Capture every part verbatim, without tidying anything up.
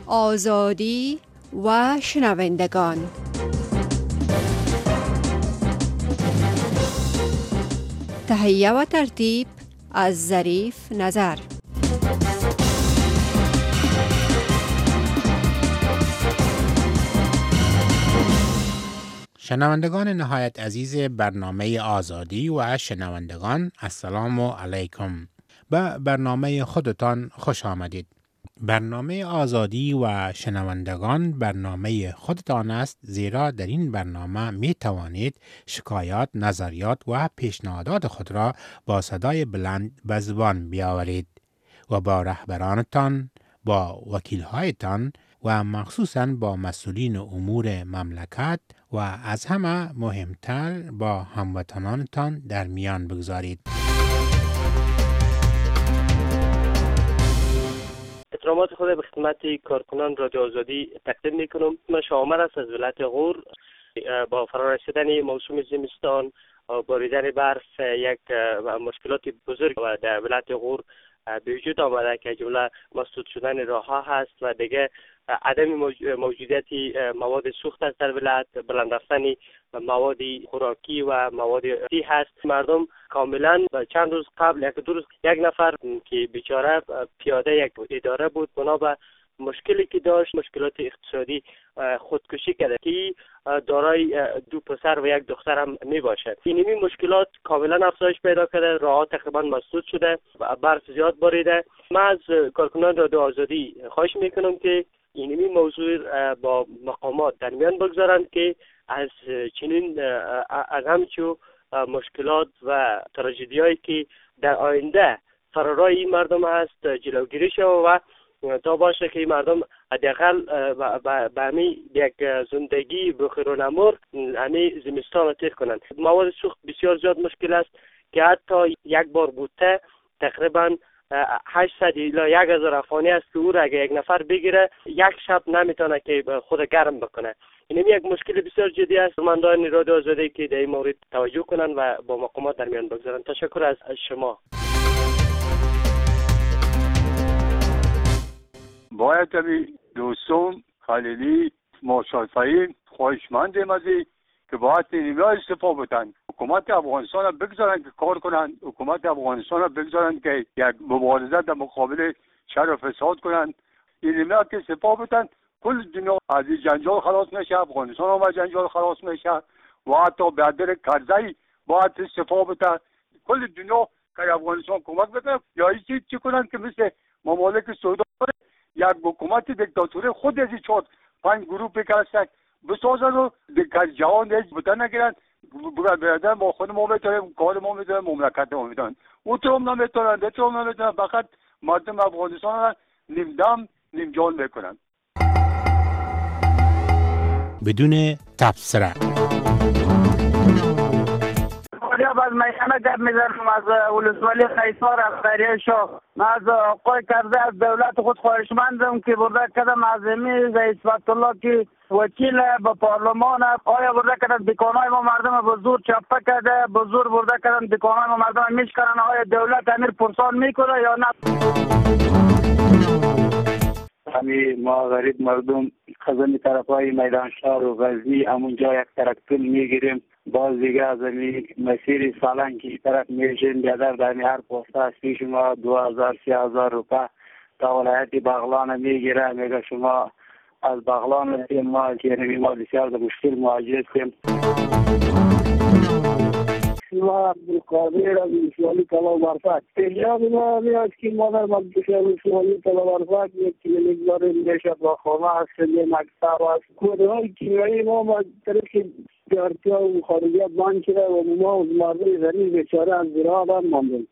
آزادی و شنوندگان. تهیه و ترتیب از ظریف نظر. شنوندگان نهایت عزیز برنامه آزادی و شنوندگان، السلام علیکم. به برنامه خودتان خوش آمدید. برنامه آزادی و شنوندگان برنامه خودتان است، زیرا در این برنامه می توانید شکایات، نظریات و پیشنهادات خود را با صدای بلند به زبان بیاورید و با رهبرانتان، با وکیل‌هایتان و مخصوصاً با مسئولین امور مملکت و از همه مهمتر با هموطنانتان در میان بگذارید. احترامات خود به خدمت کارکنان رادیو آزادی تقدیم میکنم. من شامر است از ولایت غور. با فرارسیدن موسم زمستان، باریدن برف، یک مشکلات بزرگ و در ولایت غور به وجود آمده که جمله مسدود شدن راه‌ها هست و دیگه عدم موجودیت مواد سوخت است در ولایت، بلند رفتن مواد خوراکی و مواد سی هست. مردم کاملا چند روز قبل، یک دو روز، یک نفر که بیچاره پیاده یک اداره بود، بنا به مشکلی که داشت، مشکلات اقتصادی، خودکشی کرده که دارای دو پسر و یک دختر هم می باشد. اینمی مشکلات کاملا افزایش پیدا کرده، راه‌ها تقریبا مسدود شده، برف زیاد باریده. من از کارکنان رادیو آزادی خواهش میکنم که اینمی موضوع با مقامات در میان بگذارند که از چنین از همچو مشکلات و تراژدی‌هایی که در آینده فرارای این مردم هست جلوگیری شود و تا باشه که این مردم حداقل به همی یک زندگی بخیر و نمور همی زمستان را تیر کنند. مواد سوخت بسیار زیاد مشکل است که حتی یک بار بوده تقریبا هشتصد الی یک هزار افغانی است که او را اگه یک نفر بگیره یک شب نمیتونه که خود گرم بکنه. این یک مشکل بسیار جدی است. مندان رادیو آزادی که در این مورد توجه کنند و با مقامات در میان بگذارند. تشکر از شما. باید همی دوستان خلیلی مشافعین خواهشمندیم از که باید اینجا استفاده بتن. حکومت افغانستان را بگذارن که کار کنن، حکومت افغانستان را بگذارن که یک مبارزه در مقابل شر و فساد کنن. اینجا که استفاده بتن کل دنیا از جنجال خلاص میشه، افغانستان هم از جنجال خلاص میشه و حتی بدر کرزی باید استفاده بتن. کل دنیا که افغانستان کمک بکنه یا هیچی چی کنن که مثل ممالک سعودی یک حکومت دیکتاتوری خود از چهار پنج گروه بکشن بسازن و دیگر جهان هیچ بودن نگیرن. برادر ما خود ما میتونیم، کار ما میتونیم، مملکت ما میتونیم، او تو هم نمیتونن، ده تو هم نمیتونن، فقط مردم افغانستان را نیم دم نیم جان میکنن بدون تبصره. از میخانه گرد میزنم از ولسوالی خیسار از خیریه شاه. من از آقای کرده از دولت خود خواهشمندم که برده کدم عظیمی رئیس فتح الله که وکیل به پارلمان آیا برده کدم دکانای ما مردم به زور چپه کرده، به زور برده کدم دکانای ما مردم میشکنن. آیا دولت امیر پرسان میکنه یا نه؟ همی ما غریب مردم خزمی طرف های میدان شهر و غزنی همونجا یک ترکتل میگیریم. باز دیگه از همی مسیر سالن که طرف میشیم بیادر در هر پوسته از پیش ما دو هزار سی هزار روپه تا ولایت بغلان میگیره. میگه شما از بغلان هستیم، ما که ما بسیار در مشکل مواجه هستیم. ما عبدالقادر از ولسوالی طلا برفت پیجاب ما میاد که ما در مدرسه ولسوالی طلا برفت یک کلینیک داریم میشد با خانه هست، مکتب هست، کودهای کیمیایی ما با طرف جارتی ها و خارجیات بند شده و ما مردم زنی بیچاره از زراعه بند ماندیم.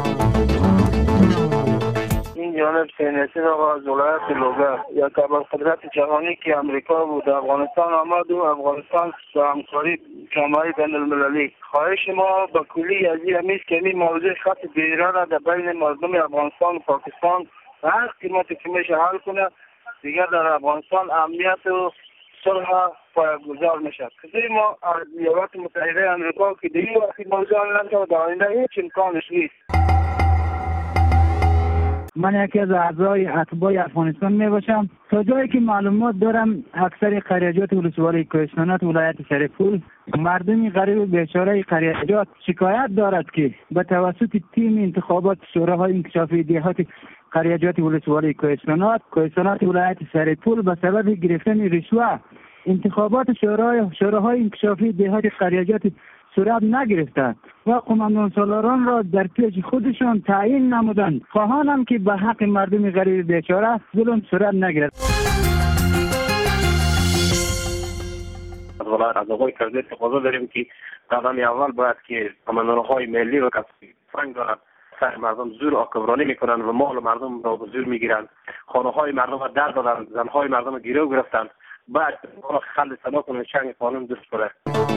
این جانب سینسی را از ولایت لوگر یا ابرقدرت جهانی که امریکا بود افغانستان آمد و افغانستان به همکاری جامعه بین المللی. خواهش ما به کلی از این همیست که این موضوع خط بیره را در بین مردم افغانستان و پاکستان به هر قیمتی که میشه حل کنه. دیگر در افغانستان امنیت و صلح پایه‌گذار میشه. کسی ما از ایالات متحده امریکا که دیگه وقتی موضوع حل نشود در آینده هیچ امکانش نیست. من یکی از اعضای اتباع افغانستان می باشم. تا جایی که معلومات دارم اکثر قریجات ولسوالی کوهستانات ولایت سرپول مردمی غریب بیچاره قریجات شکایت دارد که به توسط تیم انتخابات شوراهای انکشافی دهات قریجات ولسوالی کوهستانات کوهستانات ولایت سرپول به سبب گرفتن رشوه انتخابات شورای شوراهای انکشافی دهات قریجات صورت نگرفته و قماندان سالاران را در پیش خودشان تعیین نمودند. خواهانم که به حق مردم غریب بیچاره ظلم صورت نگیرد. از ولایت از آقای کرده تقاضا داریم که قدم اول باید که قماندانهای ملی را که فرنگ دارند سر مردم زور آکبرانی میکنند و مال مردم را به زور میگیرند، خانه های مردم را در دادند، زنهای مردم را گیرو گرفتند. باید خل سنا کنند چنگ قانون دست کنه.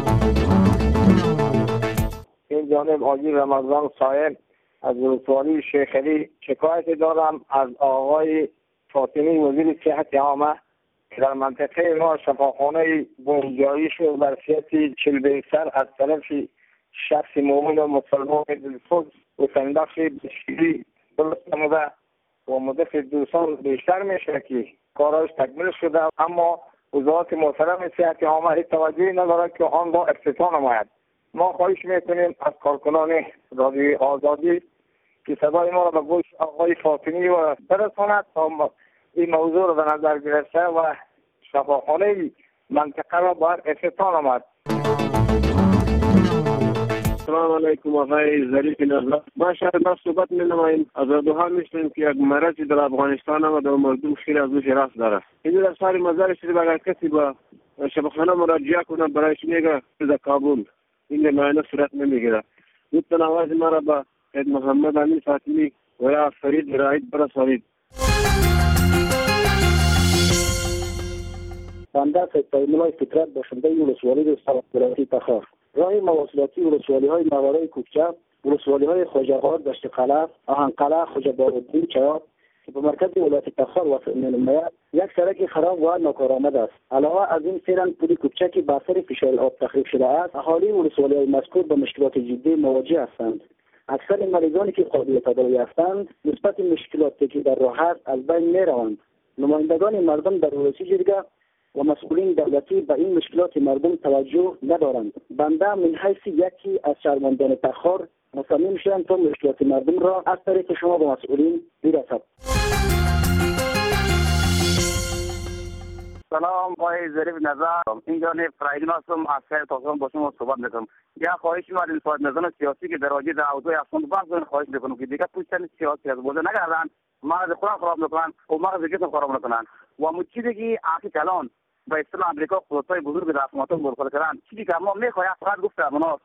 این جانب آجی رمضان صاحب از ولسوالی شیخ علی شکایت دارم از آقای فاطمی وزیر صحت عامه که در منطقه ما شفاخانه بنجایی شد بر صحت چلبیسر از طرف شخص مومن و مسلمان دلسوز و سندخش بشیری درست نموده و مدت دو سال بیشتر میشه که کارش تکمیل شده، اما وزارت محترم صحت عامه هیچ توجهی ندارد که آن را افتتاح نماید. ما خواهش میکنیم از کارکنان رادیو آزادی که صدای ما را به گوش آقای فاطمی و برساند تا این موضوع را به نظر گرفته و شفاخانه منطقه را باید افتتاح نماید. سلام علیکم آقای ظریف نظر. ما شاید ما صحبت می‌نماییم از دوها می‌شنیم که یک مرضی در افغانستان و در مردم خیلی از اوش رفت داره. این در سال مزار شده اگر کسی با شفاخانه مراجعه کنه برایش میگه در کابل این معاینه صورت نمیگیره. لطفاً آواز ما را با سید محمد امین فاطمی و یا فرید رائد برسانید. بنده سید تایمولای فطرت باشنده ولسوالی رستم ولایتی تخار. راه مواصلاتی ولسوالی های موارای کوکچه، ولسوالی های خواجه‌آباد، دشت قلعه، آهنقلعه، خواجه بارالدین، چیاب که به مرکز ولایت تخار واقع می‌نماید یک سرک خراب و ناکارآمد است. علاوه از این سیران پل کوکچه که به اثر فشار آب تخریب شده است، اهالی ولسوالی های مذکور به مشکلات جدی مواجه هستند. اکثر مریضانی که قابل تداوی هستند نسبت مشکلاتی که در راه است از بین می‌روند. نمایندگان مردم در ولایت جرگه و مسئولین دولتی به این مشکلات مردم توجه ندارند. بنده من حیث یکی از شهروندان تخار مصمم شدم تا مشکلات مردم را از طریق شما به مسئولین برسد. سلام آقای ظریف نظر، اینجا نه فرایدین هستم از شهر تهران با شما صحبت میکنم. یا خواهش می‌کنم این صحبت نظر سیاسی که در واجد عضوی اصلا بعضی خواهش میکنم که دیگه پوشتن سیاسی از بوده نگردن، مغز خودم خراب نکنن و مغز جسم خراب نکنن و مو چیزی که آخی کلان به اصطلاح امریکا خودتای بزرگ در اتم برخورد کردن، چیزی که ما میخوایم فقط گفته مناس.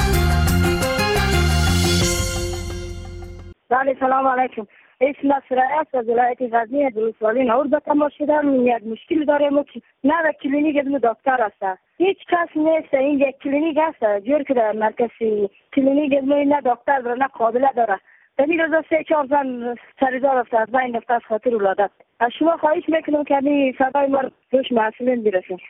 بله سلام علیکم. اسم سرایت از ولایت غزنی ولسوالی نور به تماس شدم. یک مشکل داریم که نه کلینیک ادم دکتر است، هیچ کس نیست. این یک کلینیک است جور که در مرکز کلینیک ادم نه دکتر داره نه قابله داره. این روزا سه چهار زن سریزار رفته از بین رفته از خاطر ولادت. از شما خواهش میکنم که این صدای ما روش مسئولین برسیم.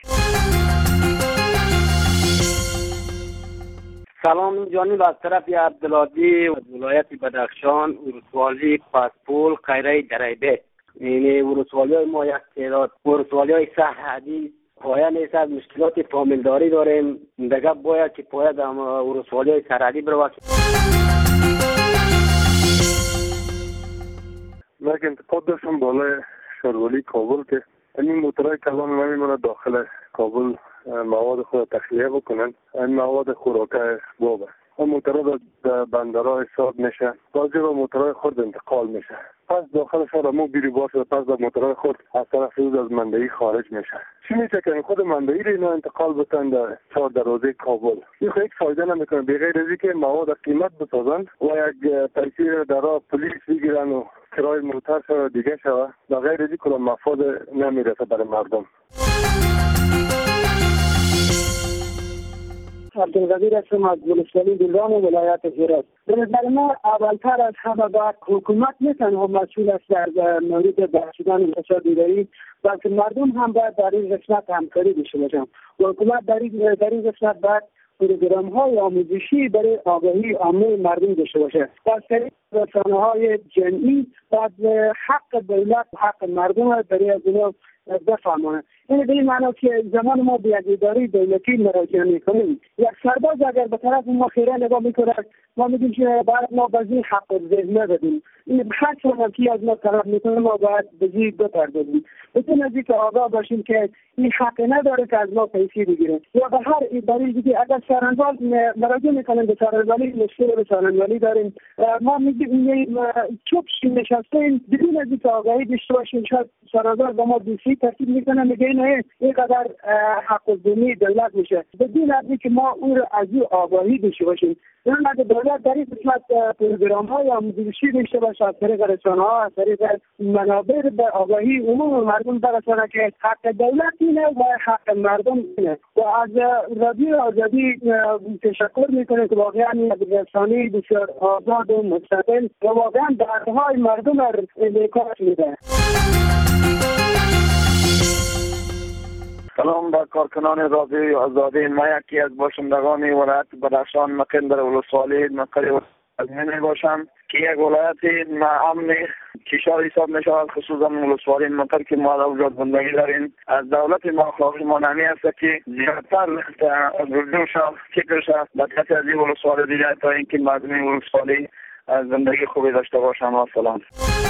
سلام جانب از طرف عبدالعادی و ولایت بدخشان ولسوالی پاسپول قیره دریبه. یعنی ولسوالی های ما یک تعداد ولسوالی های صحدی پایه نیست، از مشکلات فامیلداری داریم. دیگه باید که پایه در ولسوالی های سرحدی برود. من انتقاد داشتم بالای شهرولی کابل که این موترهای کلان نمیمونه داخل کابل مواد خود تخلیه بکنن. این مواد خوراکه بابه این موترها در بندرها حساب میشه، بعضی را موترهای خود انتقال میشه، پس داخل شهر مو بیری باشه، پس در موترهای خود از طرف روز از مندهی خارج میشه. چی میشه که خود مندهی رو اینا انتقال بتن در چهار دروازه کابل؟ این خیلی فایده نمیکنه بغیر از اینکه مواد قیمت بسازن و یک پیسه در راه پلیس بگیرن و کرای موتر شو دیگه شو، بغیر از این کلا مفاد نمیرسه برای مردم. عبدالقدیر هستم از ولسوالی دلران ولایت هرات. به نظر من اولتر از همه باید حکومت نه تنها مسئول است در مورد بخشیدن فساد اداری، بلکه مردم هم باید در این قسمت همکاری داشته باشند. حکومت در این در این قسمت باید پروگرام های آموزشی برای آگاهی عامه مردم داشته باشه و از طریق رسانه های جمعی بعد حق دولت حق مردم برای از اینا بفهمانه. این به این معنی که زمان ما به یک اداره دولتی مراجعه میکنیم، یک سرباز اگر به طرف ما خیره نگاه میکنه، ما میگیم که باید ما بزی حق الذهن بدیم. این هر چون که از ما طرف میکنه ما باید بزی بپردازیم. بدون از اینکه آگاه باشیم که این حق نداره که از ما پیسه بگیره. یا به هر اداره دیگه اگر سرانوال مراجعه میکنن به سرانوالی مشکل به سرانوالی داریم، ما میگیم چوب نشستیم بدون از اینکه آگاهی داشته باشیم، شاید سرانوال با ما دوستی ترتیب میکنه میگه نه اینقدر حق الذهنی دولت میشه. بدون از اینکه ما اون رو از او آگاهی داشته باشیم. این اگه دولت در این قسمت پروگرام های آموزشی داشته باشه از طریق رسانه ها، از طریق منابع به آگاهی عموم مردم برسانه که حق دولت اینه و حق مردم اینه. و از رادیو آزادی تشکر میکنه که واقعا این رسانه بسیار آزاد و مستقل و واقعا دردهای مردم را انعکاس میده. سلام به کارکنان رادیوی آزادی. ما یکی از باشندگان ولایت بدخشان مقیم در ولسوالی مقر ازمینی باشم که یک ولایت امن کشور حساب می شود، خصوصا ولسوالی مقر که ما در زندگی داریم. از دولت ما خواهش ما نمی است که زیادتر رجوع شد فکر شد به کسی از این ولسوالی دیگر تا اینکه مردم ولسوالی زندگی خوبی داشته باشم. و سلام.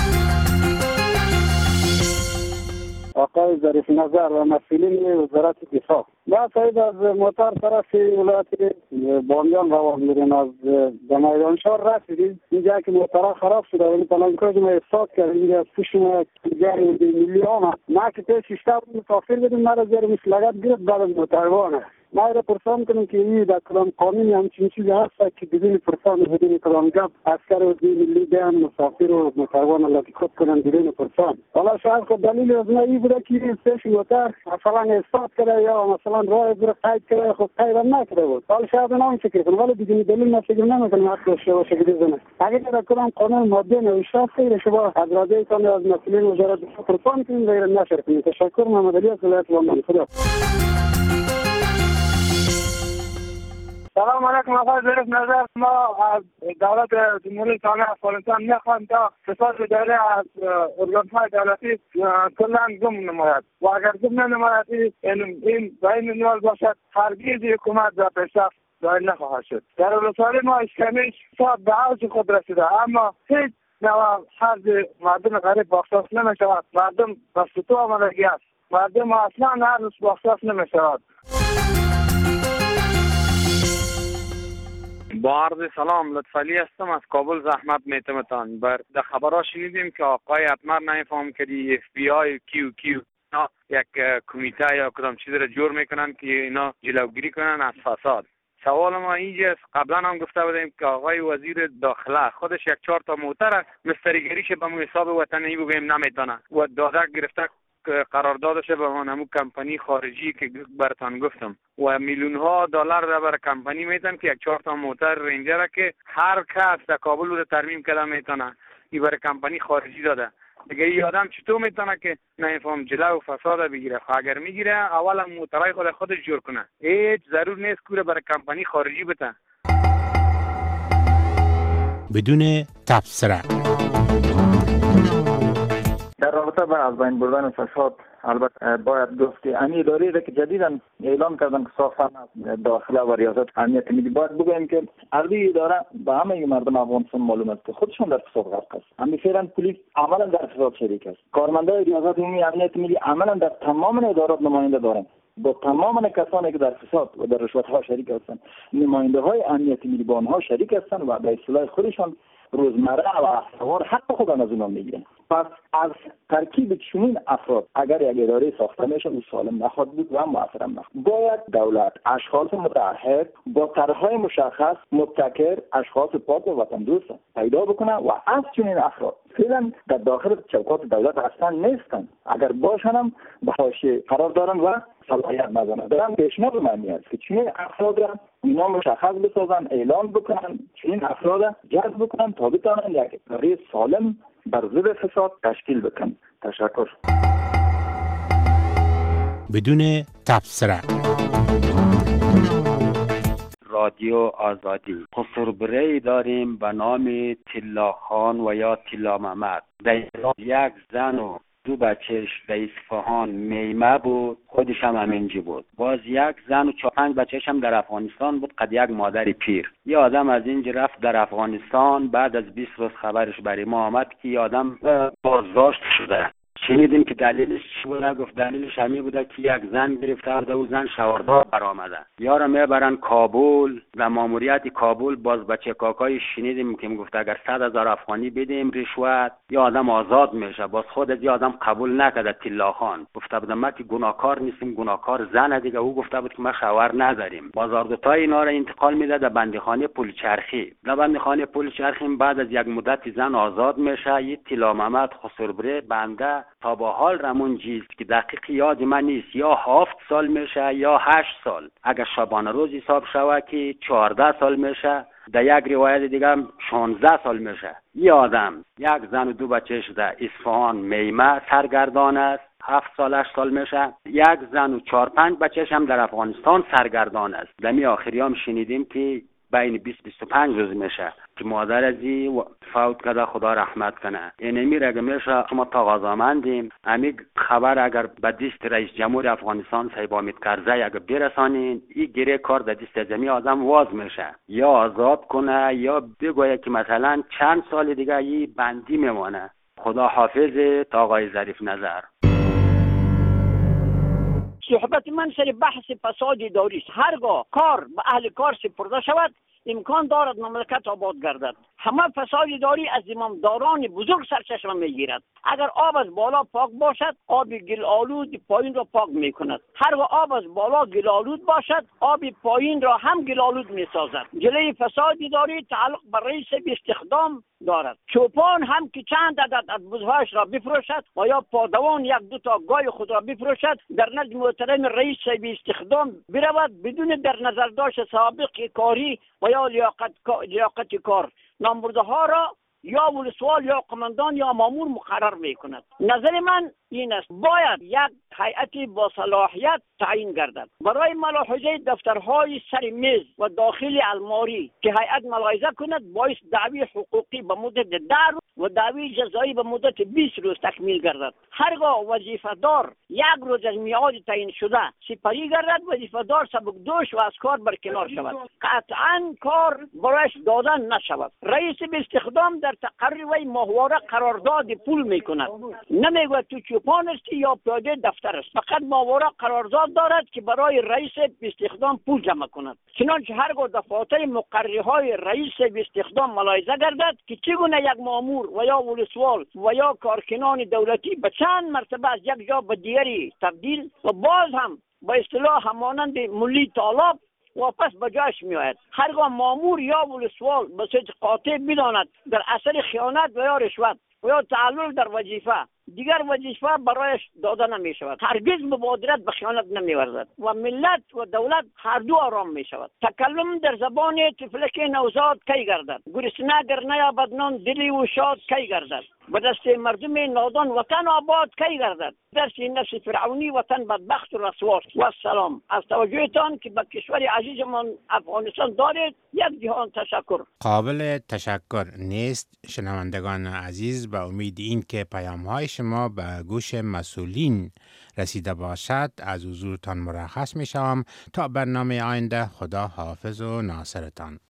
آقای ظریف نظر و مسئولین وزارت دفاع، ما سعید از موتر طرف ولایت بامیان روان میریم، از میدان شهر رسیدیم اینجا که موتر خراب شده و پلانکاج ما احساس کردیم اینجا از پوش ما جاری میلی آمد. ما که پیش شیشتا مسافر بدیم مرا زیر مسلقت گرفت بعد از موتروانه. ما را پرسان کنیم که این در کلام قانونی همچین چیزی هست که بدون پرسان بدون کلام گپ عسکر و دی ملی بیان مسافر و موتروان لکی خود کنن بدون پرسان. حالا شاید خود دلیل از ما این بوده که این پیش موتر مثلا احساس کرده یا مثلا راه برای قید کرده خود قید هم نکرده بود. حالا شاید نام فکر کنم ولی بدون دلیل ما فکر نمیکنم حق داشته باشه که بزنه. اگر در کلام قانون ماده نوشته است که شما از رادیو کامی از مسئولین وزارت دفاع پرسان کنید غیر نشر کنید. تشکر. محمد علی از ولایت بامیان. خدا. سلام علیکم آقای ظریف نظر. ما از دولت جمهوری اسلامی افغانستان میخوایم تا فساد اداره از ارگان‌های دولتی کلا گم نماید و اگر گم نماید این به این منوال باشد هرگز حکومت در پیشرفت دایر نخواهد شد. در ولسوالی ما اشکمیش صاحب به اوج خود رسیده اما هیچ نوع حرز مردم غریب بخشاش نمیشود. مردم به سطوح آمدگی است. مردم اصلا هر روز بخشاش نمیشود. با عرض سلام، لطفعلی هستم از کابل. زحمت میتمتان بر در خبرها شنیدیم که آقای اتمر نمیفهم کردی اف بی آی کیو کیو یک کمیته یا کدام چیز را جور میکنن که اینا جلوگیری کنن از فساد. سوال ما اینجاست، قبلا هم گفته بودیم که آقای وزیر داخله خودش یک چهار تا موتر مستریگریش به مو حساب وطنی بگویم نمیتونه و داده گرفته قراردادش به همون کمپانی خارجی که براتون گفتم و میلیون ها دلار در بر کمپانی میتن که یک چهار تا موتر رنجر که هر کس در کابل رو ترمیم کده میتونه این برای کمپانی خارجی داده. دیگه این آدم چطور میتونه که نمیفهم جلو و فساد بگیره؟ اگر میگیره اولا موترای خود خودش جور کنه، هیچ ضرور نیست که برای کمپانی خارجی بده. بدون تبصره در رابطه با از بین بردن فساد البته باید گفت که این اداره را که جدیداً اعلام کردن که ساختن داخله و ریاست امنیت ملی، باید بگویم که عرضی اداره به همه مردم افغانستان معلوم است که خودشون در فساد غرق است. همین فعلا پلیس عملا در فساد شریک است. کارمندان ریاست عمومی امنیت ملی عملا در تمام ادارات نماینده دارند. با تمام کسانی که در فساد و در رشوت ها شریک هستند، نماینده های امنیت ملی با آنها شریک هستند و به اصطلاح خودشان روزمره و احوال حق خود از اونها میگیرن. پس از ترکیب چنین افراد اگر یک اداره ساخته میشه او سالم نخواهد بود و موثر هم نخواهد. باید دولت اشخاص متعهد با طرحهای مشخص مبتکر، اشخاص پاک و وطن دوست پیدا بکنه و از چنین افراد فعلا در داخل چوکات دولت اصلا نیستن، اگر باشن هم به حاشیه قرار دارن و صلاحیت ندارن. دارم پیشنهاد معنی است که چنین افراد را اینا مشخص بسازن، اعلان بکنن، چنین افراد جذب بکنن تا بتوانند یک اداره سالم بر ضد فساد تشکیل بکنن. تشکر. بدون تبصره. رادیو آزادی. خسروبره‌ای داریم به نام طلا خان و یا طلا محمد. در یک زن و دو بچهش در اصفهان میمه بود، خودش هم همینجی بود. باز یک زن و چهار پنج بچهش هم در افغانستان بود، قد یک مادر پیر. یه آدم از اینجا رفت در افغانستان، بعد از بیست روز خبرش برای ما آمد که یه آدم بازداشت شده. شنیدیم که دلیلش چی بوده؟ گفت دلیلش همین بوده که یک زن گرفته و زن شواردار برآمده. یارو میبرن کابل و ماموریت کابل. باز بچه کاکای شنیدیم که میگفت اگر صد هزار افغانی بدیم رشوت یا آدم آزاد میشه. باز خود از یه آدم قبول نکرده. طلا خان گفته بود ما که گناهکار نیستیم، گناهکار زن دیگه. او گفته بود که ما شوهر نداریم. بازاردوتای اینا را انتقال میده در بندیخانه پلچرخی. در بندیخانه پلچرخی بعد از یک مدت زن آزاد میشه. یه طلا محمد خسروبره بنده تا با حال رمون جیست که دقیق یاد من نیست، یا هفت سال میشه یا هشت سال. اگر شبانه روز حساب شوه که چهارده سال میشه. در یک روایت دیگه شانزده سال میشه. یه آدم یک زن و دو بچهش در اصفهان میمه سرگردان است، هفت سال هشت سال میشه. یک زن و چهار پنج بچهش هم در افغانستان سرگردان است. دمی آخری هم شنیدیم که بین بیست بیست و پنج روز میشه که مادر ازی فوت کرده، خدا رحمت کنه. اینمی را اگر میشه شما تقاضامندیم امی خبر اگر به دست رئیس جمهور افغانستان صاحب حامد کرزی اگر برسانین، این گره کار در دست جمعی آدم واز میشه، یا آزاد کنه یا بگویه که مثلا چند سال دیگه این بندی میمانه. خدا حافظ تا آقای ظریف نظر. صحبت من سر بحث فساد اداری است. هرگاه کار به اهل کار سپرده شود امکان دارد مملکت آباد گردد. همه فساد اداری از امامداران بزرگ سرچشمه میگیرد. اگر آب از بالا پاک باشد آب گل آلود پایین را پاک میکند. هرگاه آب از بالا گل آلود باشد آب پایین را هم گل آلود میسازد. جلوی فساد اداری تعلق به رئیس استخدام دارد. چوپان هم که چند عدد از بزهایش را بفروشد و یا پادوان یک دو تا گای خود را بفروشد در نزد محترم رئیس استخدام برود بدون در نظر داشت سابق کاری و یا لیاقت لیاقت کار، نامبرده ها را یا ولسوال یا قماندان یا مامور مقرر میکند. نظر من این است باید یک هیئتی با صلاحیت تعیین گردد برای ملاحظه دفترهای سر میز و داخل الماری که هیئت ملاحظه کند باعث دعوی حقوقی به مدت ده روز و دعوی جزایی به مدت بیست روز تکمیل گردد. هرگاه وظیفه دار یک روز از میعاد تعیین شده سپری گردد وظیفه دار سبکدوش و از کار برکنار شود، قطعا کار برایش دادن نشود. رئیس استخدام در تقرر و ماهواره قرارداد پول میکند، نمیگوید تو چوپان است یا پیاده دفتر است. فقط ماهواره قرارداد دارد که برای رئیس استخدام پول جمع کند. چنانچه هرگاه دفاتر مقرری های رئیس استخدام ملاحظه گردد که چگونه یک مامور و یا ولسوال و یا کارکنان دولتی به چند مرتبه از یک جا به دیگری تبدیل و باز هم با اصطلاح همانند ملی طالب واپس به جایش می آید. هرگاه مامور یا ولسوال به صورت قاطع بداند در اثر خیانت و یا رشوت و یا تعلل در وظیفه دیگر وظیفه برایش داده نمی شود، هرگز مبادرت به خیانت نمی ورزد و ملت و دولت هر دو آرام می شود. تکلم در زبان طفلک نوزاد کی گردد، گرسنه گر نیابد نان دلی و شاد کی گردد، به دست مردم نادان وطن آباد کی گردد، در نفس فرعونی وطن بدبخت و رسوا. و السلام. از توجهتان که به کشور عزیزمان افغانستان دارید یک جهان تشکر. قابل تشکر نیست. شنوندگان عزیز، به امید این که پیام های شما به گوش مسئولین رسیده باشد از حضورتان مرخص می شوم تا برنامه آینده. خدا حافظ و ناصرتان.